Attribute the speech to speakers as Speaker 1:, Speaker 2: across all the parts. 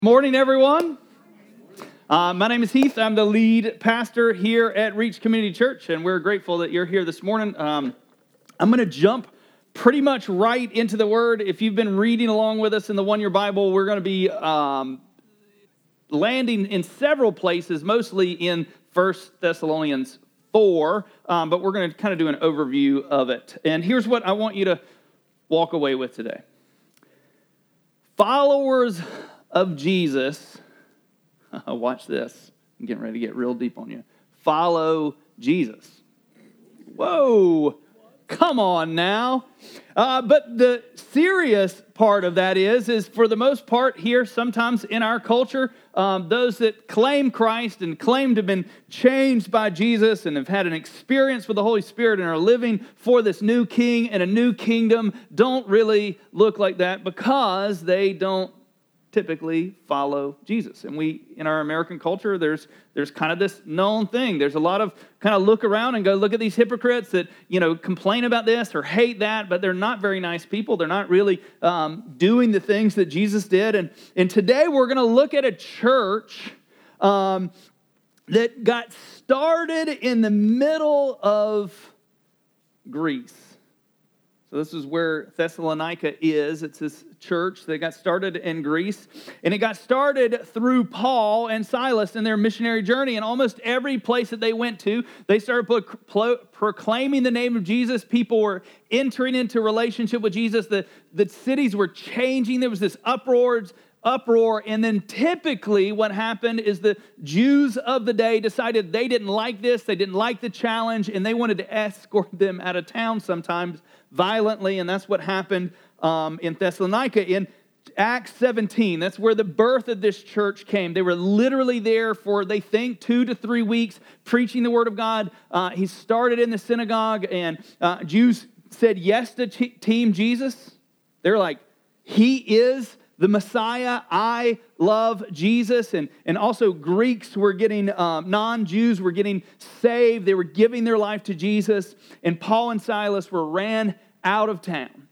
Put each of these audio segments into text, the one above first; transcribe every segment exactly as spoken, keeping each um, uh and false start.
Speaker 1: Morning, everyone. Uh, my name is Heath. I'm the lead pastor here at Reach Community Church, and we're grateful that you're here this morning. Um, I'm going to jump pretty much right into the Word. If you've been reading along with us in the one-year Bible, we're going to be um, landing in several places, mostly in First Thessalonians four, um, but we're going to kind of do an overview of it. And here's what I want you to walk away with today. Followers of Jesus, watch this. I'm getting ready to get real deep on you. Follow Jesus. Whoa, come on now. Uh, but the serious part of that is, is for the most part here, sometimes in our culture, um, those that claim Christ and claim to have been changed by Jesus and have had an experience with the Holy Spirit and are living for this new king and a new kingdom don't really look like that because they don't typically follow Jesus. And we, in our American culture, there's there's kind of this known thing. There's a lot of kind of look around and go, look at these hypocrites that, you know, complain about this or hate that, but they're not very nice people. They're not really um, doing the things that Jesus did. And, and today we're going to look at a church um, that got started in the middle of Greece. So this is where Thessalonica is. It's this church that got started in Greece. And it got started through Paul and Silas in their missionary journey. And almost every place that they went to, they started pro- pro- proclaiming the name of Jesus. People were entering into relationship with Jesus. The, the cities were changing. There was this uproar, uproar. And then typically what happened is the Jews of the day decided they didn't like this. They didn't like the challenge. And they wanted to escort them out of town sometimes violently, and that's what happened um, in Thessalonica. In Acts seventeen, that's where the birth of this church came. They were literally there for, they think, two to three weeks, preaching the word of God. Uh, he started in the synagogue, and uh, Jews said yes to t- Team Jesus. They're like, he is the Messiah. I love Jesus. And, and also Greeks were getting, um, non-Jews were getting saved. They were giving their life to Jesus. And Paul and Silas were ran out of town.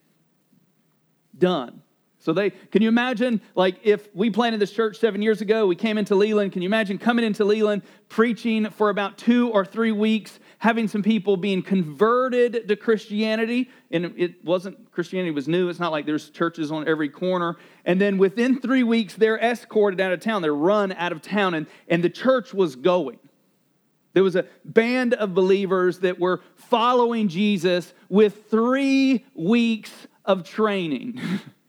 Speaker 1: Done. So they, can you imagine, like if we planted this church seven years ago, we came into Leland, can you imagine coming into Leland, preaching for about two or three weeks, having some people being converted to Christianity, and it wasn't, Christianity was new, it's not like there's churches on every corner, and then within three weeks, they're escorted out of town, they're run out of town, and, and the church was going. There was a band of believers that were following Jesus with three weeks of training.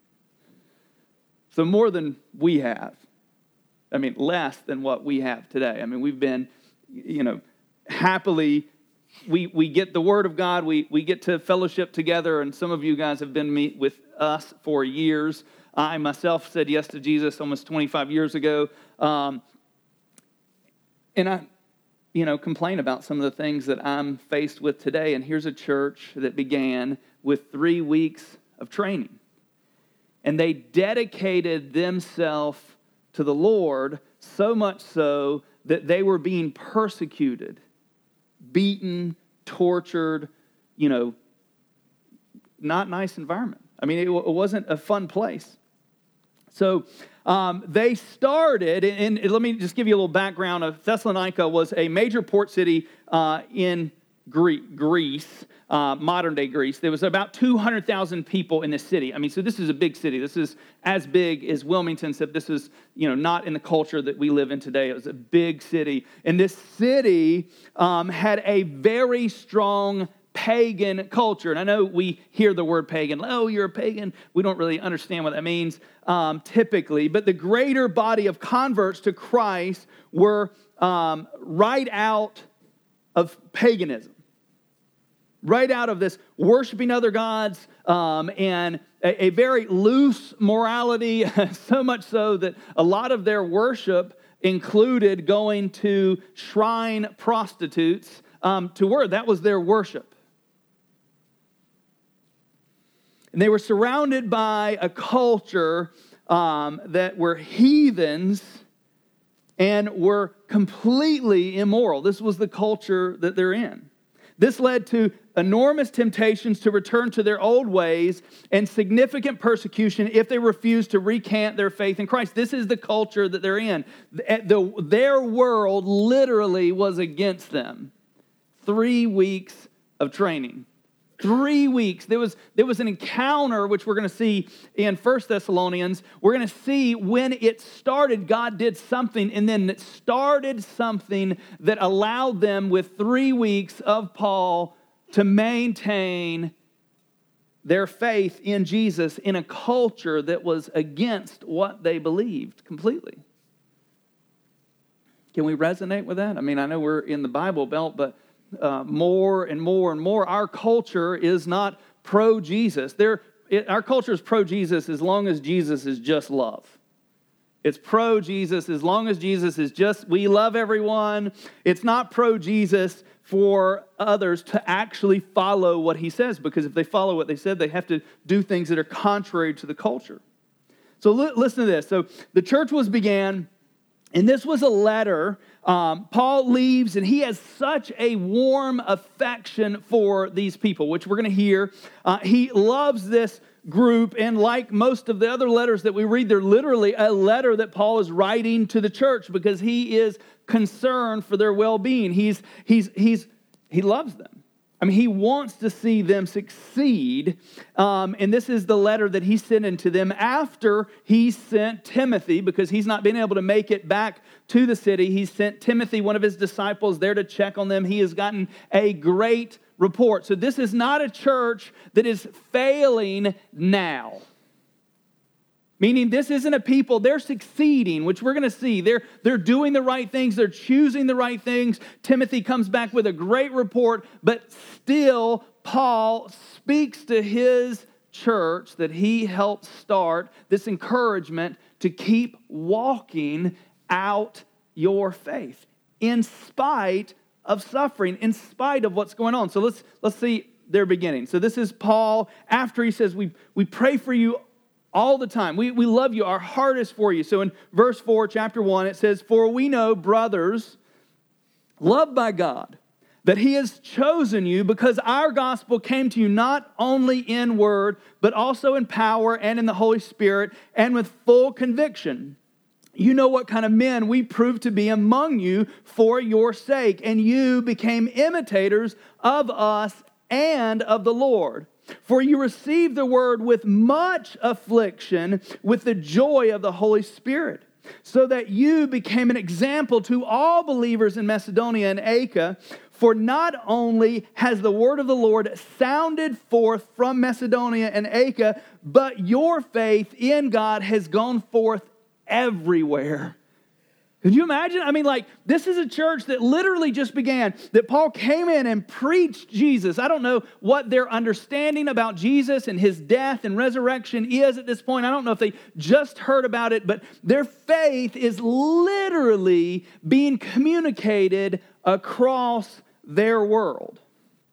Speaker 1: So more than we have. I mean, less than what we have today. I mean, we've been, you know, happily, we we get the Word of God, we we get to fellowship together, and some of you guys have been meet with us for years. I myself said yes to Jesus almost twenty-five years ago. Um, and I, you know, complain about some of the things that I'm faced with today. And here's a church that began with three weeks of training. And they dedicated themselves to the Lord so much so that they were being persecuted, beaten, tortured, you know, not nice environment. I mean, it, it wasn't a fun place. So um, they started, and, and let me just give you a little background of Thessalonica was a major port city uh, in Greece, uh, modern-day Greece. There was about two hundred thousand people in this city. I mean, so this is a big city. This is as big as Wilmington, except this is, you know, not in the culture that we live in today. It was a big city. And this city um, had a very strong pagan culture. And I know we hear the word pagan. Oh, you're a pagan. We don't really understand what that means um, typically. But the greater body of converts to Christ were um, right out of paganism. Right out of this worshiping other gods um, and a, a very loose morality, so much so that a lot of their worship included going to shrine prostitutes um, to worship. That was their worship. And they were surrounded by a culture um, that were heathens and were completely immoral. This was the culture that they're in. This led to enormous temptations to return to their old ways and significant persecution if they refused to recant their faith in Christ. This is the culture that they're in. The, their world literally was against them. Three weeks of training. Three weeks. There was, there was an encounter, which we're going to see in First Thessalonians. We're going to see when it started, God did something, and then it started something that allowed them with three weeks of Paul to maintain their faith in Jesus in a culture that was against what they believed completely. Can we resonate with that? I mean, I know we're in the Bible Belt, but Uh, more and more and more, our culture is not pro-Jesus. There, it, our culture is pro-Jesus as long as Jesus is just love. It's pro-Jesus as long as Jesus is just, we love everyone. It's not pro-Jesus for others to actually follow what he says, because if they follow what they said, they have to do things that are contrary to the culture. So li- listen to this. So the church was began, and this was a letter. Um, Paul leaves, and he has such a warm affection for these people, which we're going to hear. Uh, he loves this group, and like most of the other letters that we read, they're literally a letter that Paul is writing to the church because he is concerned for their well-being. He's, he's, he's, he loves them. I mean, he wants to see them succeed, um, and this is the letter that he sent into them after he sent Timothy, because he's not been able to make it back to the city. He sent Timothy, one of his disciples, there to check on them. He has gotten a great report. So this is not a church that is failing now. Meaning this isn't a people, they're succeeding, which we're going to see. They're, they're doing the right things. They're choosing the right things. Timothy comes back with a great report, but still Paul speaks to his church that he helped start, this encouragement to keep walking out your faith in spite of suffering, in spite of what's going on. So let's, let's see their beginning. So this is Paul after he says, we, we pray for you all the time. We, we love you. Our heart is for you. So in verse four, chapter one, it says, "For we know, brothers, loved by God, that he has chosen you because our gospel came to you not only in word, but also in power and in the Holy Spirit and with full conviction. You know what kind of men we proved to be among you for your sake, and you became imitators of us and of the Lord. For you received the word with much affliction, with the joy of the Holy Spirit, so that you became an example to all believers in Macedonia and Achaia. For not only has the word of the Lord sounded forth from Macedonia and Achaia, but your faith in God has gone forth everywhere." Could you imagine? I mean, like, this is a church that literally just began, that Paul came in and preached Jesus. I don't know what their understanding about Jesus and his death and resurrection is at this point. I don't know if they just heard about it, but their faith is literally being communicated across their world.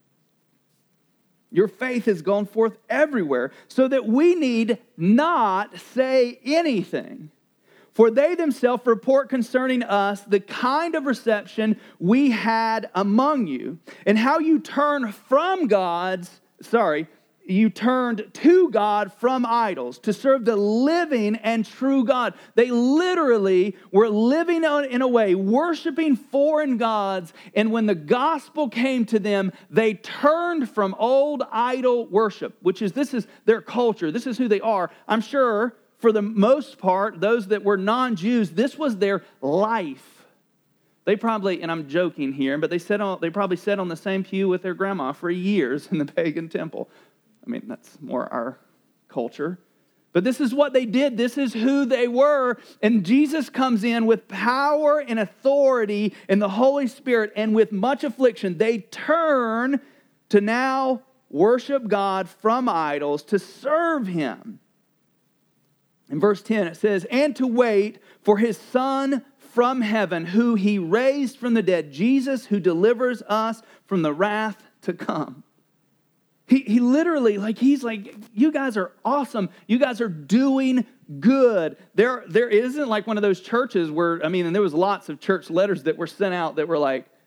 Speaker 1: Your faith has gone forth everywhere, so that we need not say anything. For they themselves report concerning us the kind of reception we had among you, and how you turned from God's, sorry, you turned to God from idols to serve the living and true God. They literally were living in a way, worshiping foreign gods, and when the gospel came to them, they turned from old idol worship, which is, this is their culture. This is who they are. I'm sure, for the most part, those that were non-Jews, this was their life. They probably, and I'm joking here, but they sat on, they probably sat on the same pew with their grandma for years in the pagan temple. I mean, that's more our culture. But this is what they did. This is who they were. And Jesus comes in with power and authority in the Holy Spirit, and with much affliction, they turn to now worship God from idols to serve him. In verse ten, it says, "And to wait for his Son from heaven, who he raised from the dead, Jesus, who delivers us from the wrath to come." He, he literally, like, he's like, you guys are awesome. You guys are doing good. There, there isn't like one of those churches where, I mean, and there was lots of church letters that were sent out that were like,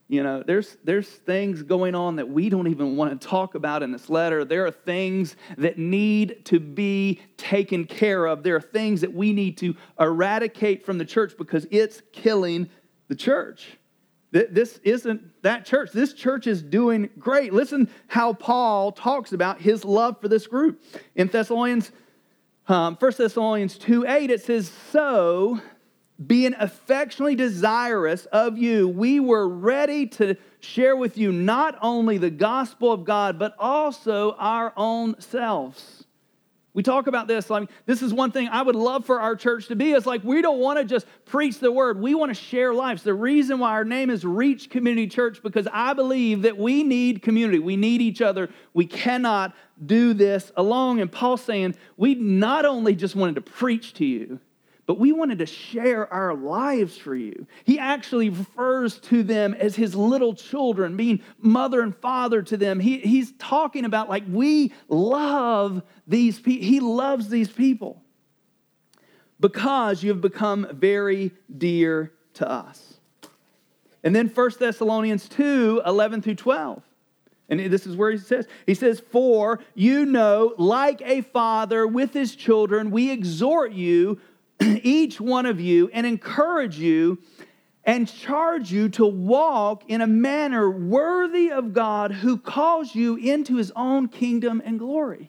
Speaker 1: You know, there's there's things going on that we don't even want to talk about in this letter. There are things that need to be taken care of. There are things that we need to eradicate from the church because it's killing the church. This isn't that church. This church is doing great. Listen how Paul talks about his love for this group. In Thessalonians, um, First Thessalonians two eight, it says, so being affectionately desirous of you, we were ready to share with you not only the gospel of God, but also our own selves. We talk about this, like this is one thing I would love for our church to be. It's like we don't want to just preach the word. We want to share lives. The reason why our name is Reach Community Church, because I believe that we need community. We need each other. We cannot do this alone. And Paul's saying we not only just wanted to preach to you, but we wanted to share our lives for you. He actually refers to them as his little children, being mother and father to them. He, he's talking about like we love these people. He loves these people because you've become very dear to us. And then First Thessalonians two, eleven through twelve. And this is where he says, he says, for you know, like a father with his children, we exhort you, each one of you, and encourage you and charge you to walk in a manner worthy of God who calls you into his own kingdom and glory.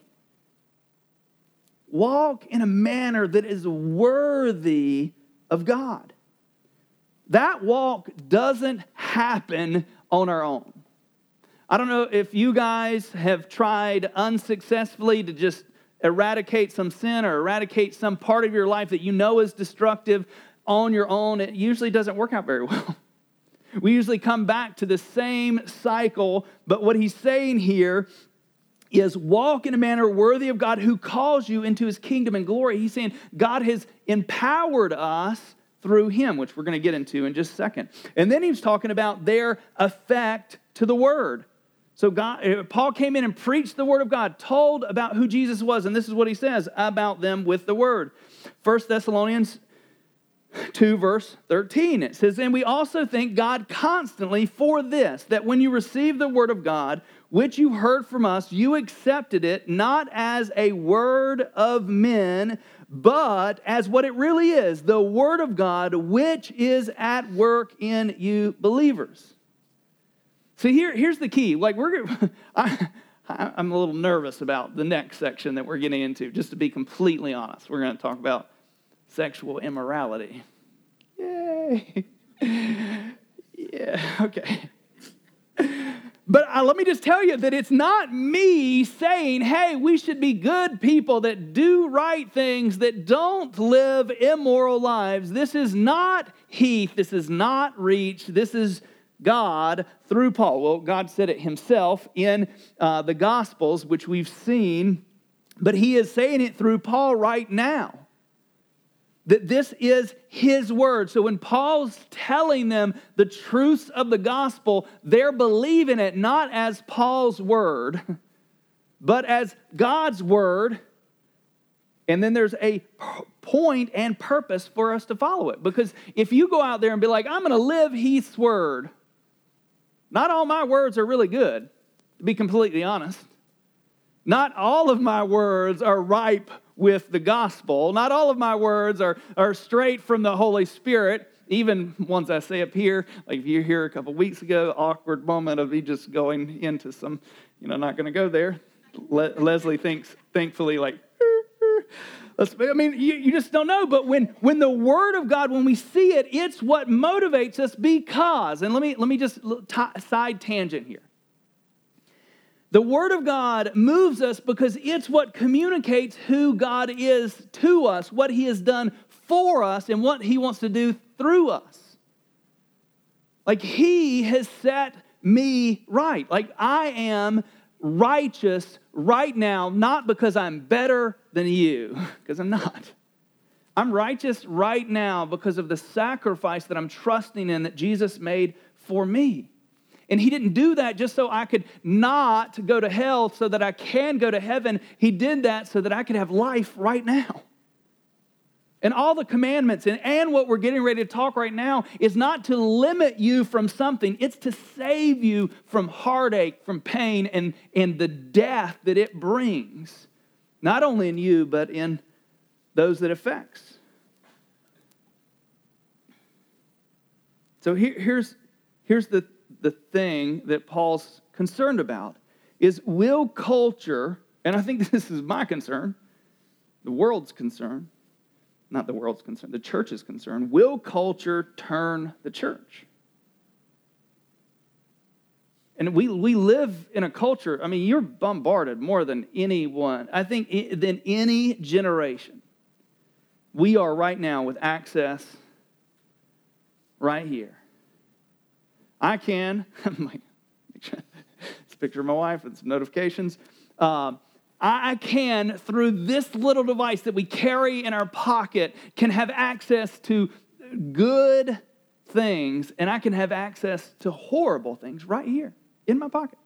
Speaker 1: Walk in a manner that is worthy of God. That walk doesn't happen on our own. I don't know if you guys have tried unsuccessfully to just eradicate some sin or eradicate some part of your life that you know is destructive on your own. It usually doesn't work out very well. We usually come back to the same cycle, but what he's saying here is walk in a manner worthy of God who calls you into his kingdom and glory. He's saying God has empowered us through him, which we're going to get into in just a second. And then he's talking about their effect to the word. So God, Paul came in and preached the word of God, told about who Jesus was, and this is what he says about them with the word. First Thessalonians two, verse thirteen, it says, and we also thank God constantly for this, that when you received the word of God, which you heard from us, you accepted it not as a word of men, but as what it really is, the word of God, which is at work in you believers. See, here, here's the key. Like we're, I, I'm a little nervous about the next section that we're getting into. Just to be completely honest, we're going to talk about sexual immorality. Yay! Yeah. Okay. But uh, let me just tell you that it's not me saying, "Hey, we should be good people that do right things, that don't live immoral lives." This is not Heath. This is not Reach. This is God through Paul. Well, God said it himself in uh, the Gospels, which we've seen, but he is saying it through Paul right now. That this is his word. So when Paul's telling them the truths of the gospel, they're believing it not as Paul's word, but as God's word. And then there's a point and purpose for us to follow it. Because if you go out there and be like, I'm going to live Heath's word, not all my words are really good, to be completely honest. Not all of my words are ripe with the gospel. Not all of my words are, are straight from the Holy Spirit. Even ones I say up here, like if you're here a couple weeks ago, awkward moment of me just going into some, you know, not going to go there. Le- Leslie thinks, thankfully, like, Let's, I mean, you, you just don't know. But when, when the Word of God, when we see it, it's what motivates us because, and let me, let me just t- side tangent here. The Word of God moves us because it's what communicates who God is to us, what He has done for us, and what He wants to do through us. Like He has set me right. Like I am righteous right now, not because I'm better than you, because I'm not. I'm righteous right now because of the sacrifice that I'm trusting in that Jesus made for me. And He didn't do that just so I could not go to hell so that I can go to heaven. He did that so that I could have life right now. And all the commandments and, and what we're getting ready to talk right now is not to limit you from something. It's to save you from heartache, from pain, and, and the death that it brings. Not only in you, but in those that it affects. So here, here's, here's the, the thing that Paul's concerned about. Is will culture, and I think this is my concern, the world's concern, not the world's concern, the church's concern, will culture turn the church? And we, we live in a culture, I mean, you're bombarded more than anyone, I think, than any generation. We are right now with access right here. I can, it's a picture of my wife with some notifications. Um, I can, through this little device that we carry in our pocket, can have access to good things, and I can have access to horrible things right here in my pocket.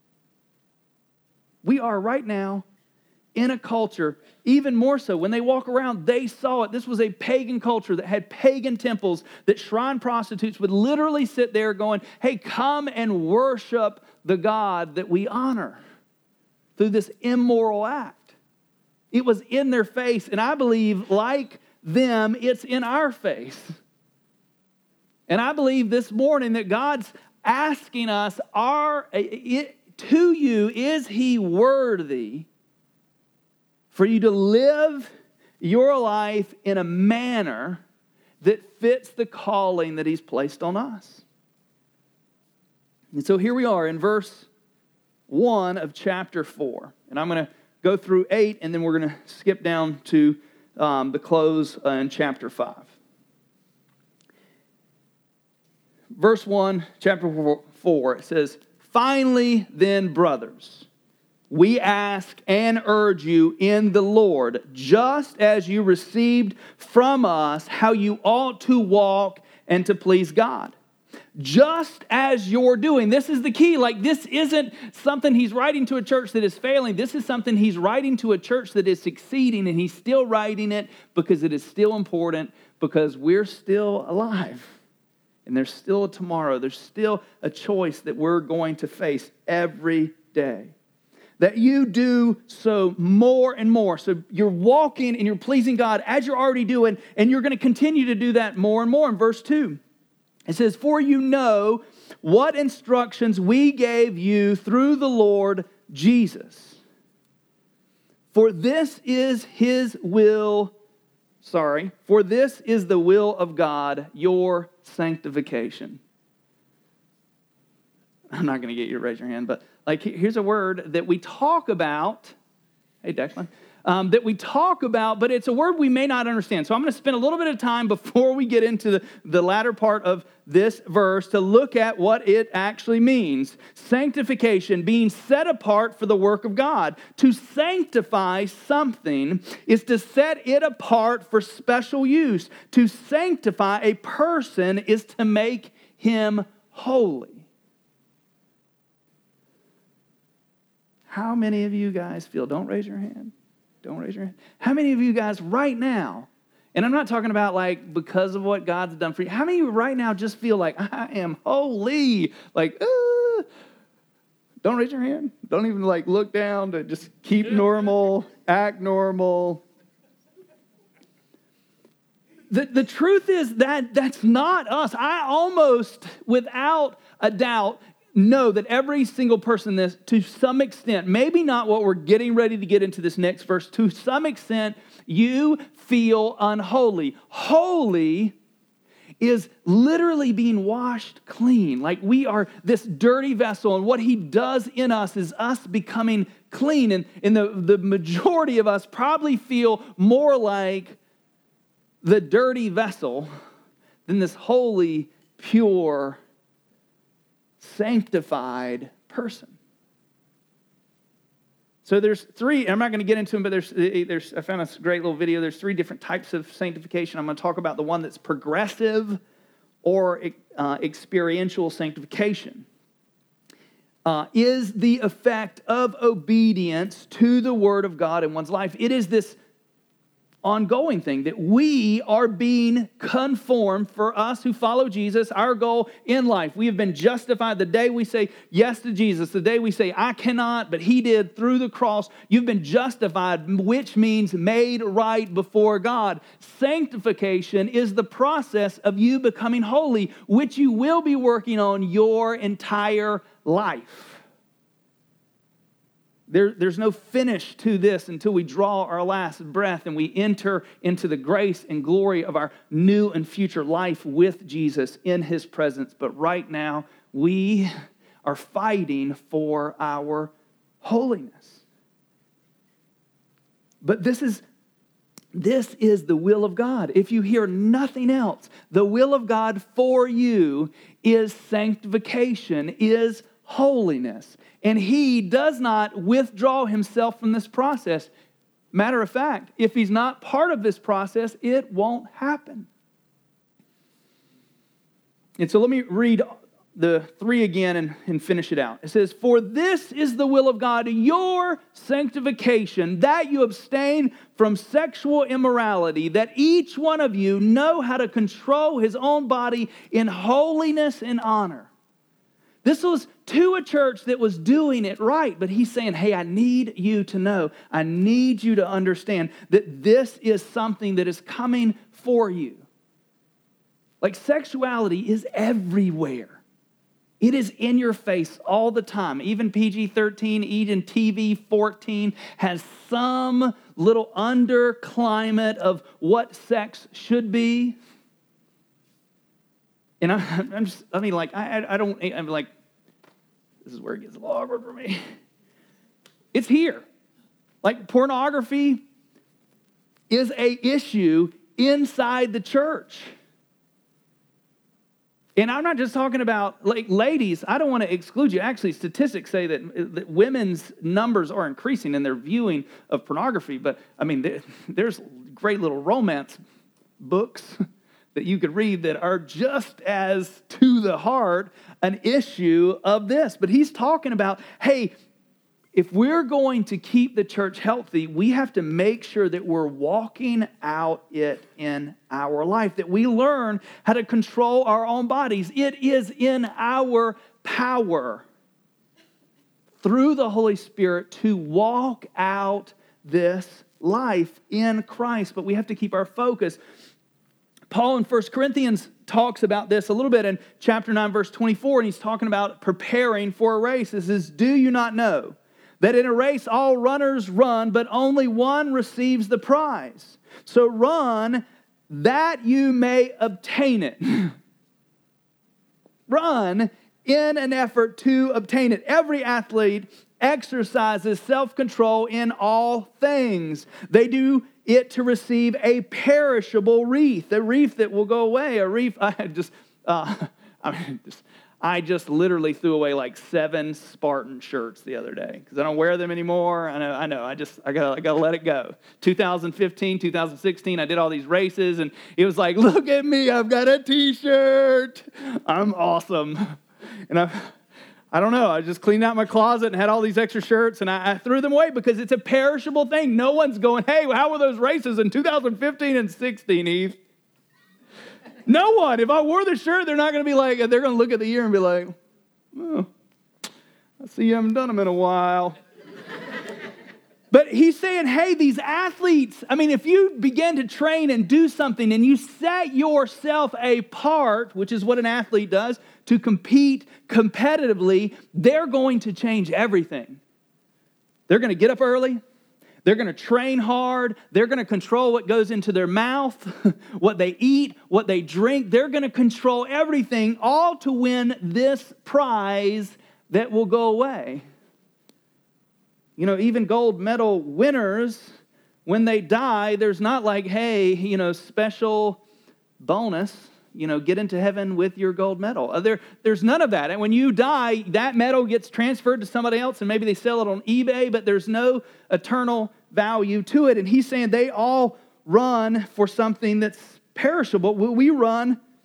Speaker 1: We are right now in a culture, even more so, when they walk around, they saw it. This was a pagan culture that had pagan temples, that shrine prostitutes would literally sit there going, hey, come and worship the God that we honor through this immoral act. It was in their face, and I believe, like them, it's in our face. And I believe this morning that God's asking us, are, it, to you, is He worthy for you to live your life in a manner that fits the calling that He's placed on us? And so here we are in verse one of chapter four. And I'm going to go through eight, and then we're going to skip down to um, the close uh, in chapter five. Verse one, chapter four, it says, finally then, brothers, we ask and urge you in the Lord, just as you received from us how you ought to walk and to please God. Just as you're doing. This is the key. Like, this isn't something he's writing to a church that is failing. This is something he's writing to a church that is succeeding, and he's still writing it because it is still important, because we're still alive. And there's still a tomorrow. There's still a choice that we're going to face every day. That you do so more and more. So you're walking and you're pleasing God as you're already doing, and you're going to continue to do that more and more. In verse two, it says, for you know what instructions we gave you through the Lord Jesus. For this is His will, sorry, for this is the will of God, your sanctification. I'm not going to get you to raise your hand, but like here's a word that we talk about. Hey, Declan. Um, that we talk about, but it's a word we may not understand. So I'm going to spend a little bit of time before we get into the, the latter part of this verse to look at what it actually means. Sanctification, being set apart for the work of God. To sanctify something is to set it apart for special use. To sanctify a person is to make him holy. How many of you guys feel, don't raise your hand. Don't raise your hand. How many of you guys right now, and I'm not talking about like because of what God's done for you, how many of you right now just feel like, I am holy? Like, uh, don't raise your hand. Don't even like look down, to just keep normal, act normal. The, the truth is that that's not us. I almost, without a doubt, know that every single person in this, to some extent, maybe not what we're getting ready to get into this next verse, to some extent, you feel unholy. Holy is literally being washed clean. Like we are this dirty vessel, and what He does in us is us becoming clean. And, and the, the majority of us probably feel more like the dirty vessel than this holy, pure, sanctified person. So there's three, I'm not going to get into them, but there's, there's, I found this great little video. There's three different types of sanctification. I'm going to talk about the one that's progressive or uh, experiential sanctification. Uh, is the effect of obedience to the Word of God in one's life. It is this ongoing thing, that we are being conformed. For us who follow Jesus, our goal in life, we have been justified the day we say yes to Jesus, the day we say, I cannot, but he did through the cross. You've been justified, which means made right before God. Sanctification is the process of you becoming holy, which you will be working on your entire life. There, there's no finish to this until we draw our last breath and we enter into the grace and glory of our new and future life with Jesus in his presence. But right now, we are fighting for our holiness. But this is, this is the will of God. If you hear nothing else, the will of God for you is sanctification, is holiness. And he does not withdraw himself from this process. Matter of fact, if he's not part of this process, it won't happen. And so let me read the three again and, and finish it out. It says, for this is the will of God, your sanctification, that you abstain from sexual immorality, that each one of you know how to control his own body in holiness and honor. This was to a church that was doing it right, but he's saying, hey, I need you to know, I need you to understand that this is something that is coming for you. Like sexuality is everywhere. It is in your face all the time. Even P G thirteen, even T V fourteen has some little underclimate of what sex should be. And I, I'm just, I mean, like, I, I don't, I'm like, this is where it gets a little awkward for me. It's here. Like, pornography is a issue inside the church. And I'm not just talking about, like, ladies, I don't want to exclude you. Actually, statistics say that, that women's numbers are increasing in their viewing of pornography. But, I mean, there, there's great little romance books that you could read that are just as to the heart an issue of this. But he's talking about, hey, if we're going to keep the church healthy, we have to make sure that we're walking out it in our life, that we learn how to control our own bodies. It is in our power through the Holy Spirit to walk out this life in Christ, but we have to keep our focus. Paul in First Corinthians talks about this a little bit in chapter nine, verse twenty-four, and he's talking about preparing for a race. It says, do you not know that in a race all runners run, but only one receives the prize? So run that you may obtain it. Run in an effort to obtain it. Every athlete exercises self-control in all things. They do it to receive a perishable wreath, a wreath that will go away, a wreath. I just, uh, I mean, just, I just literally threw away like seven Spartan shirts the other day because I don't wear them anymore. I know, I know. I just, I gotta, I gotta let it go. two thousand fifteen, two thousand sixteen, I did all these races, and it was like, look at me, I've got a T-shirt. I'm awesome, and I. I don't know. I just cleaned out my closet and had all these extra shirts, and I, I threw them away because it's a perishable thing. No one's going, hey, how were those races in two thousand fifteen and sixteen, Eve? No one. If I wore the shirt, they're not going to be like, they're going to look at the year and be like, oh, I see you haven't done them in a while. But he's saying, hey, these athletes, I mean, if you begin to train and do something and you set yourself apart, which is what an athlete does, to compete competitively, they're going to change everything. They're going to get up early. They're going to train hard. They're going to control what goes into their mouth, what they eat, what they drink. They're going to control everything, all to win this prize that will go away. You know, even gold medal winners, when they die, there's not like, hey, you know, special bonus, you know, get into heaven with your gold medal. There, there's none of that. And when you die, that medal gets transferred to somebody else, and maybe they sell it on eBay, but there's no eternal value to it. And he's saying they all run for something that's perishable. We run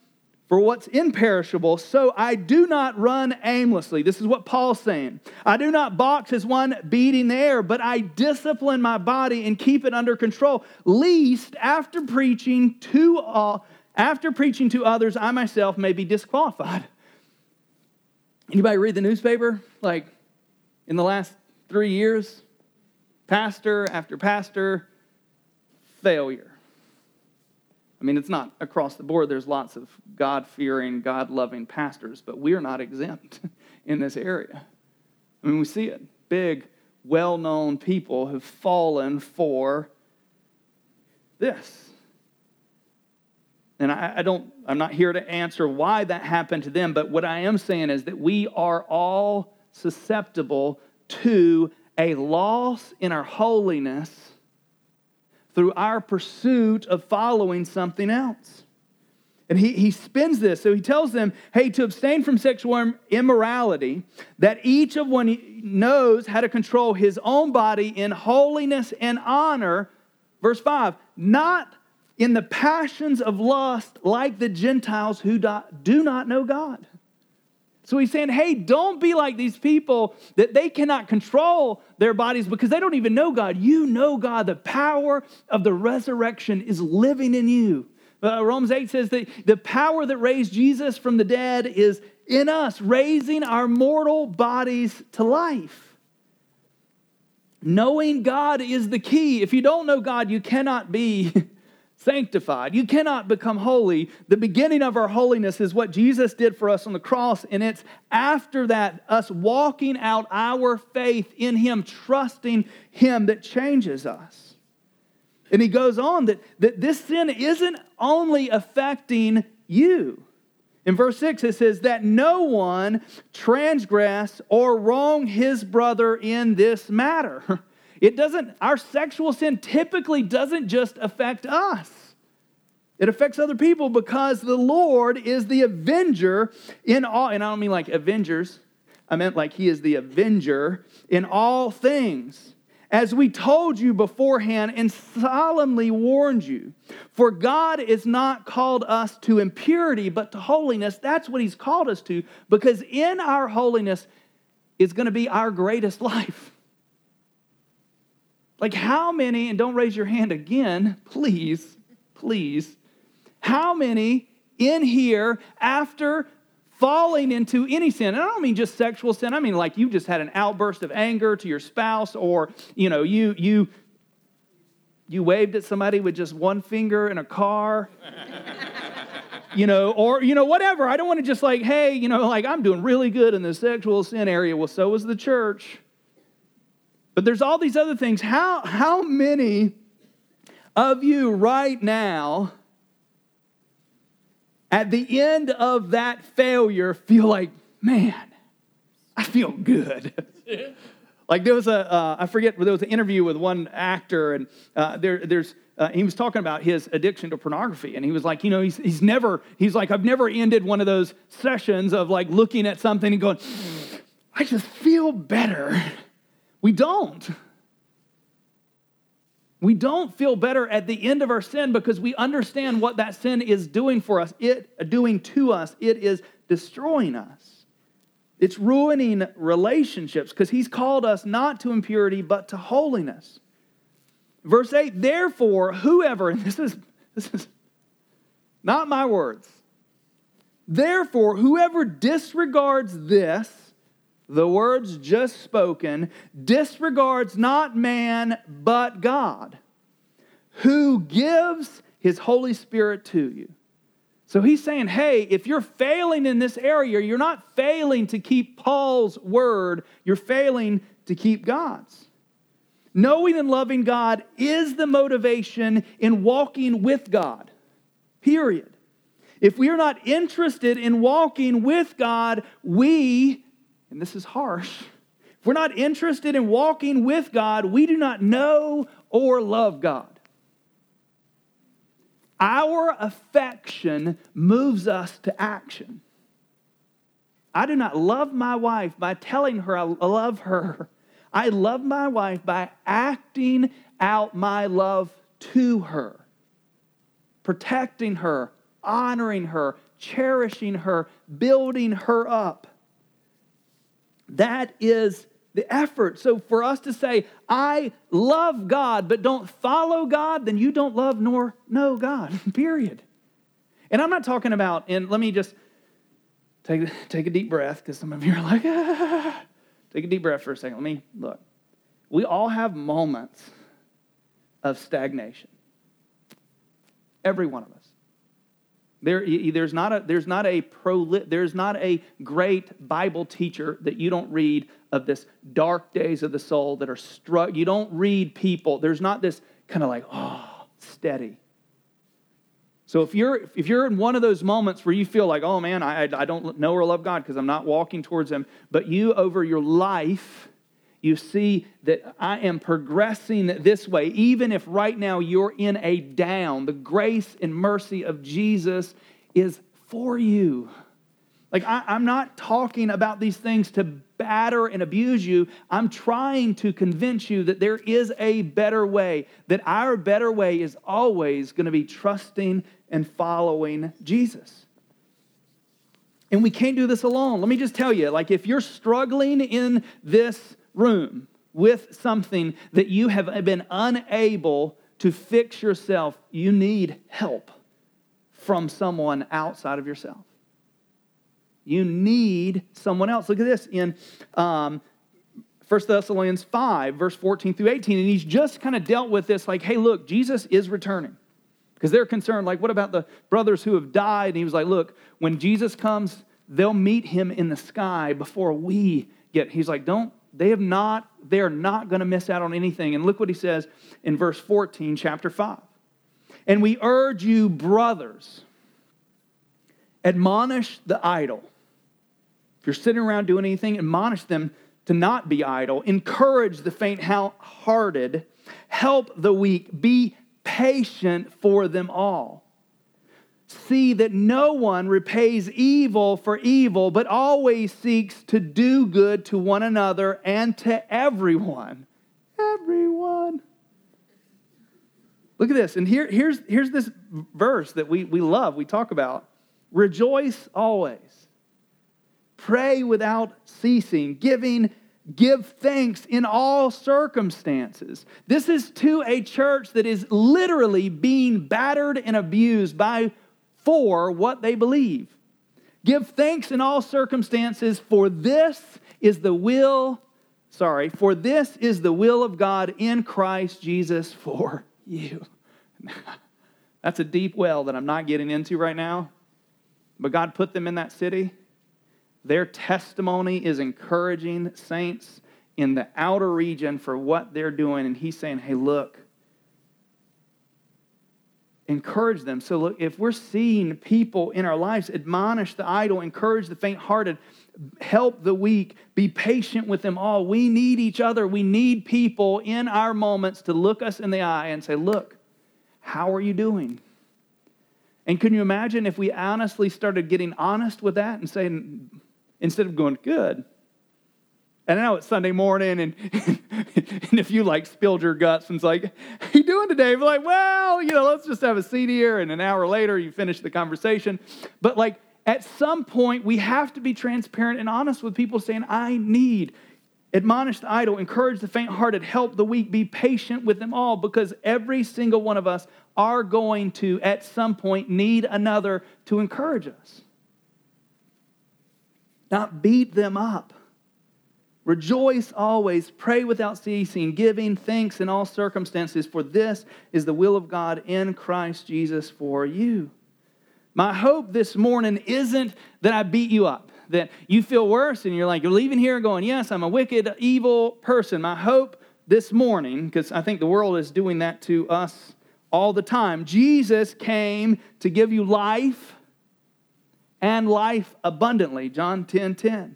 Speaker 1: for what's imperishable, so I do not run aimlessly. This is what Paul's saying. I do not box as one beating the air, but I discipline my body and keep it under control, lest after preaching to all, after preaching to others, I myself may be disqualified. Anybody read the newspaper? Like in the last three years, pastor after pastor, failure. I mean, it's not across the board. There's lots of God-fearing, God-loving pastors, but we're not exempt in this area. I mean, we see it. Big, well-known people have fallen for this. And I, I don't, I'm not here to answer why that happened to them, but what I am saying is that we are all susceptible to a loss in our holiness through our pursuit of following something else. And he, he spins this. So he tells them, hey, to abstain from sexual immorality, that each of one knows how to control his own body in holiness and honor. Verse five, not in the passions of lust like the Gentiles who do not know God. So he's saying, hey, don't be like these people that they cannot control their bodies because they don't even know God. You know God. The power of the resurrection is living in you. Uh, Romans eight says that the power that raised Jesus from the dead is in us, raising our mortal bodies to life. Knowing God is the key. If you don't know God, you cannot be sanctified. You cannot become holy. The beginning of our holiness is what Jesus did for us on the cross, and it's after that, us walking out our faith in Him, trusting Him, that changes us. And he goes on that, that this sin isn't only affecting you. In verse six, it says that no one transgress or wrong his brother in this matter. It doesn't, our sexual sin typically doesn't just affect us. It affects other people because the Lord is the avenger in all, and I don't mean like Avengers. I meant like He is the avenger in all things. As we told you beforehand and solemnly warned you, for God is not called us to impurity, but to holiness. That's what He's called us to, because in our holiness is going to be our greatest life. Like how many, and don't raise your hand again, please, please, how many in here after falling into any sin, and I don't mean just sexual sin, I mean like you just had an outburst of anger to your spouse, or you know, you you you waved at somebody with just one finger in a car. You know, or, you know, whatever. I don't want to just like, hey, you know, like I'm doing really good in the sexual sin area. Well, so is the church. But there's all these other things. How, how many of you right now, at the end of that failure, feel like, man, I feel good? Like there was a, uh, I forget, there was an interview with one actor, and uh, there, there's, uh, he was talking about his addiction to pornography, and he was like, you know, he's, he's never, he's like, I've never ended one of those sessions of like looking at something and going, I just feel better. We don't. We don't feel better at the end of our sin because we understand what that sin is doing for us, it doing to us. It is destroying us. It's ruining relationships because He's called us not to impurity but to holiness. Verse eight, therefore, whoever, and this is, this is not my words, therefore, whoever disregards this, the words just spoken, disregards not man, but God, who gives His Holy Spirit to you. So he's saying, hey, if you're failing in this area, you're not failing to keep Paul's word, you're failing to keep God's. Knowing and loving God is the motivation in walking with God, period. If we are not interested in walking with God, we... and this is harsh, if we're not interested in walking with God, we do not know or love God. Our affection moves us to action. I do not love my wife by telling her I love her. I love my wife by acting out my love to her, protecting her, honoring her, cherishing her, building her up. That is the effort. So for us to say, I love God, but don't follow God, then you don't love nor know God, period. And I'm not talking about, and let me just take, take a deep breath, because some of you are like, ah. Take a deep breath for a second. Let me, look. We all have moments of stagnation. Every one of us. There, there's not a there's not a pro there's not a great Bible teacher that you don't read of this dark days of the soul that are struck. You don't read people. There's not this kind of like, oh, steady. So if you're if you're in one of those moments where you feel like, oh man, I I don't know or love God because I'm not walking towards Him, but you over your life, you see that I am progressing this way, even if right now you're in a down. The grace and mercy of Jesus is for you. Like, I, I'm not talking about these things to batter and abuse you. I'm trying to convince you that there is a better way, that our better way is always going to be trusting and following Jesus. And we can't do this alone. Let me just tell you, like, if you're struggling in this room with something that you have been unable to fix yourself, you need help from someone outside of yourself. You need someone else. Look at this in um, First Thessalonians five, verse fourteen through eighteen. And he's just kind of dealt with this like, hey, look, Jesus is returning. Because they're concerned, like, what about the brothers who have died? And he was like, look, when Jesus comes, they'll meet him in the sky before we get. He's like, don't. They have not, they are not going to miss out on anything. And look what he says in verse fourteen, chapter five. And we urge you, brothers, admonish the idle. If you're sitting around doing anything, admonish them to not be idle. Encourage the faint-hearted. Help the weak. Be patient for them all. See that no one repays evil for evil, but always seeks to do good to one another and to everyone. Everyone. Look at this. And here, here's, here's this verse that we, we love, we talk about. Rejoice always. Pray without ceasing. Giving, give thanks in all circumstances. This is to a church that is literally being battered and abused by for what they believe. Give thanks in all circumstances, for this is the will, sorry, for this is the will of God in Christ Jesus for you. That's a deep well that I'm not getting into right now. But God put them in that city. Their testimony is encouraging saints in the outer region for what they're doing. And he's saying, hey, look, encourage them. So look, if we're seeing people in our lives, admonish the idle, encourage the faint-hearted, help the weak, be patient with them all. We need each other. We need people in our moments to look us in the eye and say, look, how are you doing? And can you imagine if we honestly started getting honest with that and saying, instead of going, good. And I know it's Sunday morning, and, and if you like spilled your guts and it's like, how you doing today? We're like, well, you know, let's just have a seat here. And an hour later, you finish the conversation. But like at some point, we have to be transparent and honest with people saying, I need, admonish the idle, encourage the faint-hearted, help the weak, be patient with them all, because every single one of us are going to, at some point, need another to encourage us. Not beat them up. Rejoice always, pray without ceasing, giving thanks in all circumstances, for this is the will of God in Christ Jesus for you. My hope this morning isn't that I beat you up, that you feel worse and you're like, you're leaving here going, yes, I'm a wicked, evil person. My hope this morning, because I think the world is doing that to us all the time, Jesus came to give you life and life abundantly, John ten ten.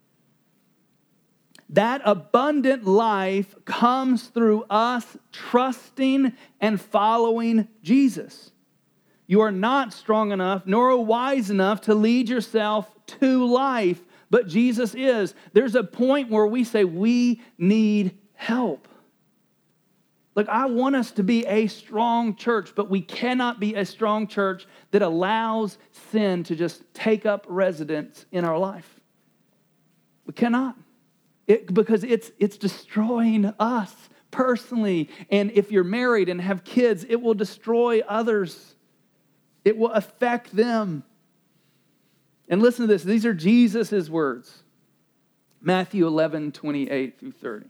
Speaker 1: That abundant life comes through us trusting and following Jesus. You are not strong enough nor wise enough to lead yourself to life, but Jesus is. There's a point where we say we need help. Look, I want us to be a strong church, but we cannot be a strong church that allows sin to just take up residence in our life. We cannot. It, because it's, it's destroying us personally. And if you're married and have kids, it will destroy others. It will affect them. And listen to this. These are Jesus' words. Matthew eleven, twenty-eight through thirty.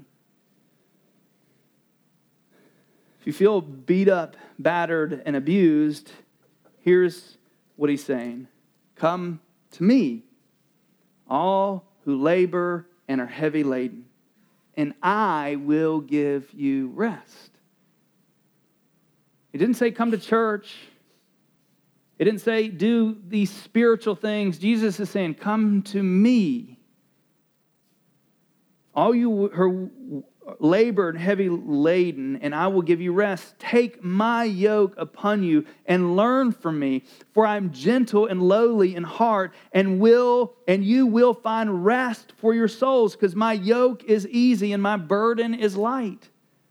Speaker 1: If you feel beat up, battered, and abused, here's what he's saying. Come to me, all who labor and are heavy laden, and I will give you rest. He didn't say come to church. He didn't say do these spiritual things. Jesus is saying come to me. All you who are labored and heavy laden, and I will give you rest. Take my yoke upon you and learn from me, for I am gentle and lowly in heart, and will and you will find rest for your souls, because my yoke is easy and my burden is light.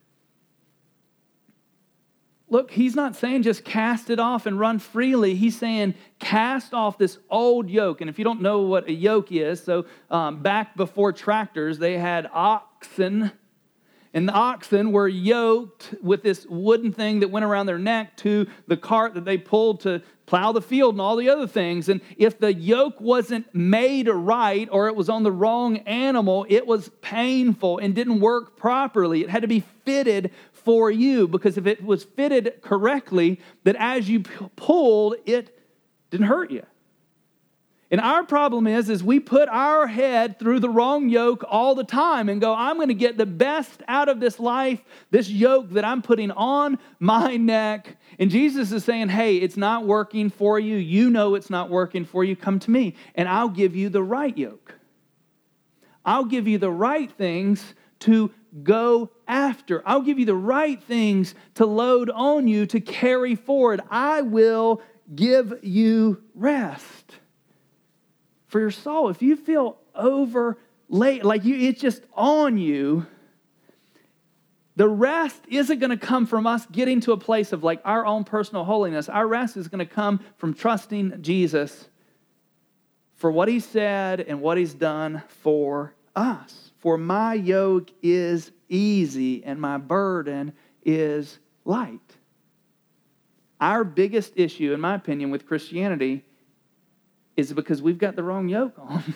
Speaker 1: Look, he's not saying just cast it off and run freely. He's saying cast off this old yoke. And if you don't know what a yoke is, so um, back before tractors, they had oxen. And the oxen were yoked with this wooden thing that went around their neck to the cart that they pulled to plow the field and all the other things. And if the yoke wasn't made right, or it was on the wrong animal, it was painful and didn't work properly. It had to be fitted for you, because if it was fitted correctly, that as you pulled, it didn't hurt you. And our problem is, is we put our head through the wrong yoke all the time and go, I'm going to get the best out of this life, this yoke that I'm putting on my neck. And Jesus is saying, hey, it's not working for you. You know it's not working for you. Come to me, and I'll give you the right yoke. I'll give you the right things to go after. I'll give you the right things to load on you, to carry forward. I will give you rest for your soul. If you feel over late, like you, it's just on you, the rest isn't going to come from us getting to a place of like our own personal holiness. Our rest is going to come from trusting Jesus for what he said and what he's done for us. For my yoke is easy and my burden is light. Our biggest issue, in my opinion, with Christianity is because we've got the wrong yoke on.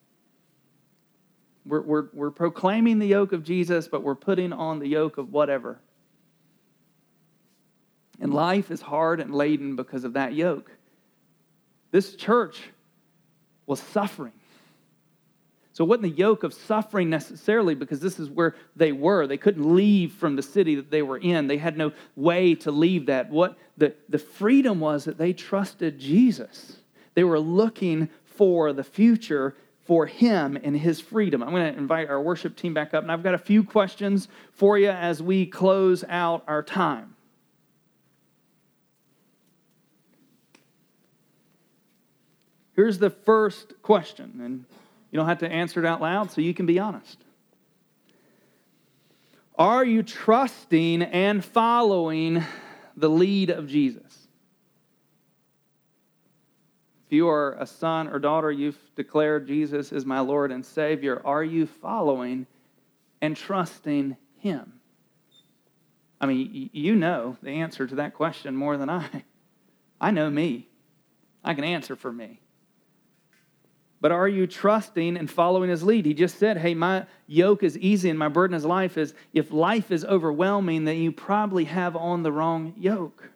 Speaker 1: We're, we're, we're proclaiming the yoke of Jesus, but we're putting on the yoke of whatever. And life is hard and laden because of that yoke. This church was suffering. So it wasn't the yoke of suffering necessarily, because this is where they were. They couldn't leave from the city that they were in. They had no way to leave that. What the, the freedom was that they trusted Jesus. They were looking for the future for him and his freedom. I'm going to invite our worship team back up, and I've got a few questions for you as we close out our time. Here's the first question, and you don't have to answer it out loud, so you can be honest. Are you trusting and following the lead of Jesus? If you are a son or daughter, you've declared Jesus is my Lord and Savior. Are you following and trusting him? I mean, you know the answer to that question more than I. I know me. I can answer for me. But are you trusting and following his lead? He just said, hey, my yoke is easy and my burden is life. Is if life is overwhelming, then you probably have on the wrong yoke.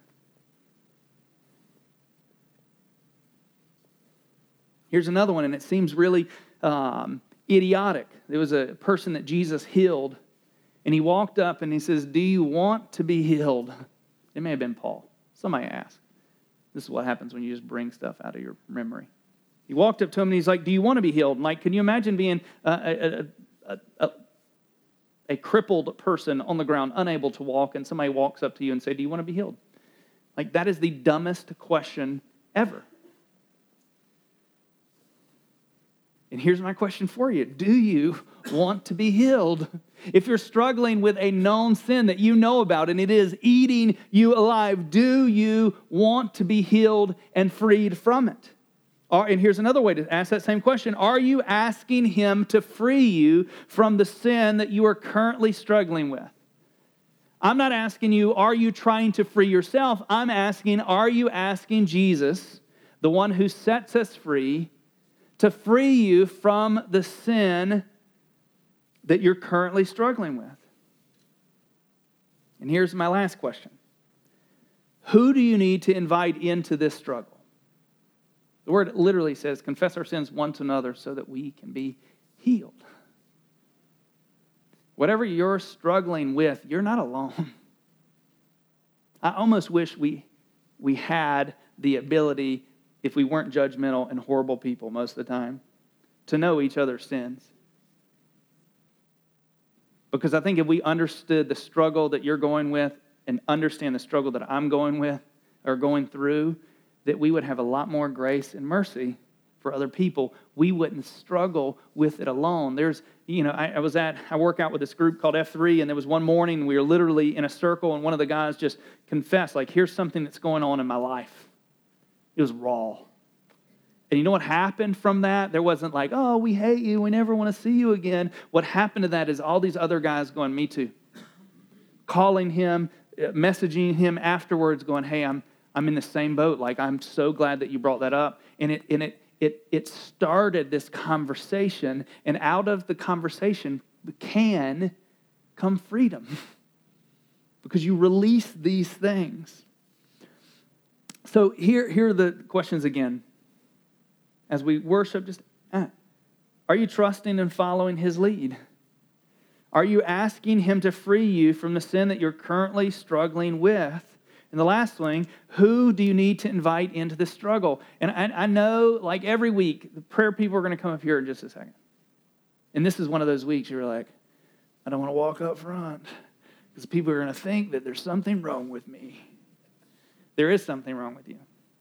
Speaker 1: Here's another one, and it seems really um, idiotic. There was a person that Jesus healed, and he walked up and he says, do you want to be healed? It may have been Paul. Somebody asked. This is what happens when you just bring stuff out of your memory. He walked up to him and he's like, do you want to be healed? And like, can you imagine being a, a, a, a, a crippled person on the ground, unable to walk, and somebody walks up to you and say, do you want to be healed? Like, that is the dumbest question ever. And here's my question for you. Do you want to be healed? If you're struggling with a known sin that you know about and it is eating you alive, do you want to be healed and freed from it? Or, and here's another way to ask that same question. Are you asking him to free you from the sin that you are currently struggling with? I'm not asking you, are you trying to free yourself? I'm asking, are you asking Jesus, the one who sets us free, to free you from the sin that you're currently struggling with? And here's my last question. Who do you need to invite into this struggle? The word literally says, confess our sins one to another so that we can be healed. Whatever you're struggling with, you're not alone. I almost wish we, we had the ability, if we weren't judgmental and horrible people most of the time, to know each other's sins. Because I think if we understood the struggle that you're going with and understand the struggle that I'm going with or going through, that we would have a lot more grace and mercy for other people. We wouldn't struggle with it alone. There's, you know, I, I was at, I work out with this group called F three, and there was one morning we were literally in a circle, and one of the guys just confessed, like, here's something that's going on in my life. It was raw. And you know what happened from that? There wasn't like, oh, we hate you, we never want to see you again. What happened to that is all these other guys going, me too. Calling him, messaging him afterwards, going, hey, I'm I'm in the same boat. Like, I'm so glad that you brought that up. And it and it it it started this conversation, and out of the conversation can come freedom. Because you release these things. So here, here are the questions again. As we worship, just uh, are you trusting and following his lead? Are you asking him to free you from the sin that you're currently struggling with? And the last thing, who do you need to invite into the struggle? And I, I know, like every week, the prayer people are going to come up here in just a second. And this is one of those weeks you're like, I don't want to walk up front because people are going to think that there's something wrong with me. There is something wrong with you.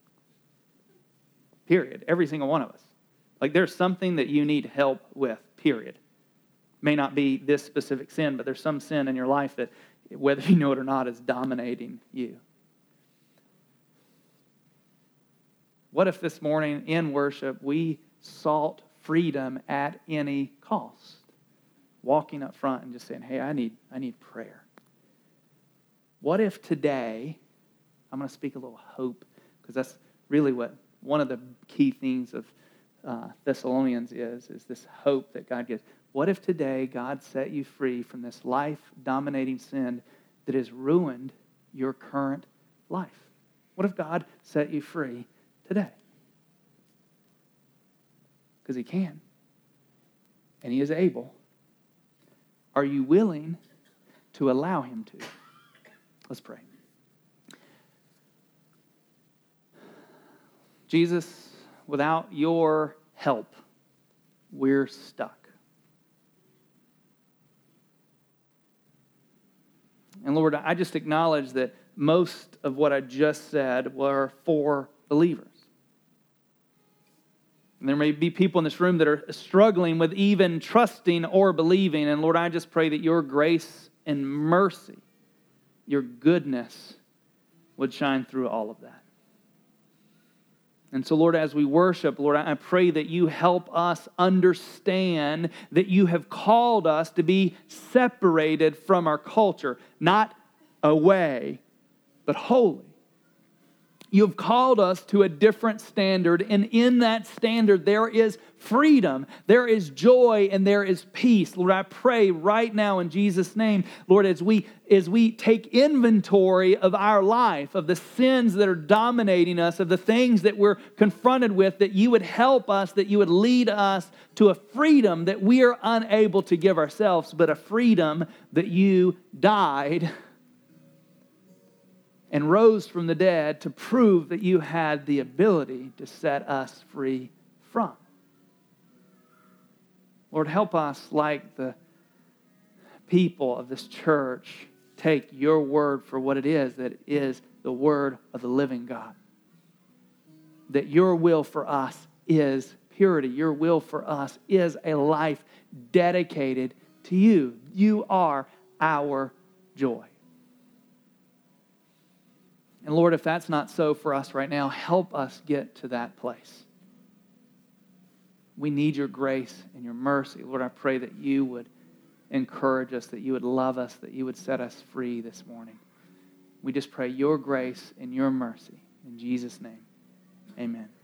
Speaker 1: Period. Every single one of us. Like there's something that you need help with, period. May not be this specific sin, but there's some sin in your life that, whether you know it or not, is dominating you. What if this morning in worship we sought freedom at any cost? Walking up front and just saying, hey, I need, I need prayer. What if today, I'm going to speak a little hope, because that's really what one of the key things of uh, Thessalonians is, is this hope that God gives. What if today God set you free from this life-dominating sin that has ruined your current life? What if God set you free today? Because he can. And he is able. Are you willing to allow him to? Let's pray. Jesus, without your help, we're stuck. And Lord, I just acknowledge that most of what I just said were for believers. And there may be people in this room that are struggling with even trusting or believing. And Lord, I just pray that your grace and mercy, your goodness would shine through all of that. And so, Lord, as we worship, Lord, I pray that you help us understand that you have called us to be separated from our culture, not away, but holy. You have called us to a different standard, and in that standard there is freedom, there is joy, and there is peace. Lord, I pray right now in Jesus' name, Lord, as we as we take inventory of our life, of the sins that are dominating us, of the things that we're confronted with, that you would help us, that you would lead us to a freedom that we are unable to give ourselves, but a freedom that you died and rose from the dead to prove that you had the ability to set us free from. Lord, help us, like the people of this church, take your word for what it is, that it is the word of the living God. That your will for us is purity, your will for us is a life dedicated to you. You are our joy. And Lord, if that's not so for us right now, help us get to that place. We need your grace and your mercy. Lord, I pray that you would encourage us, that you would love us, that you would set us free this morning. We just pray your grace and your mercy. In Jesus' name, amen.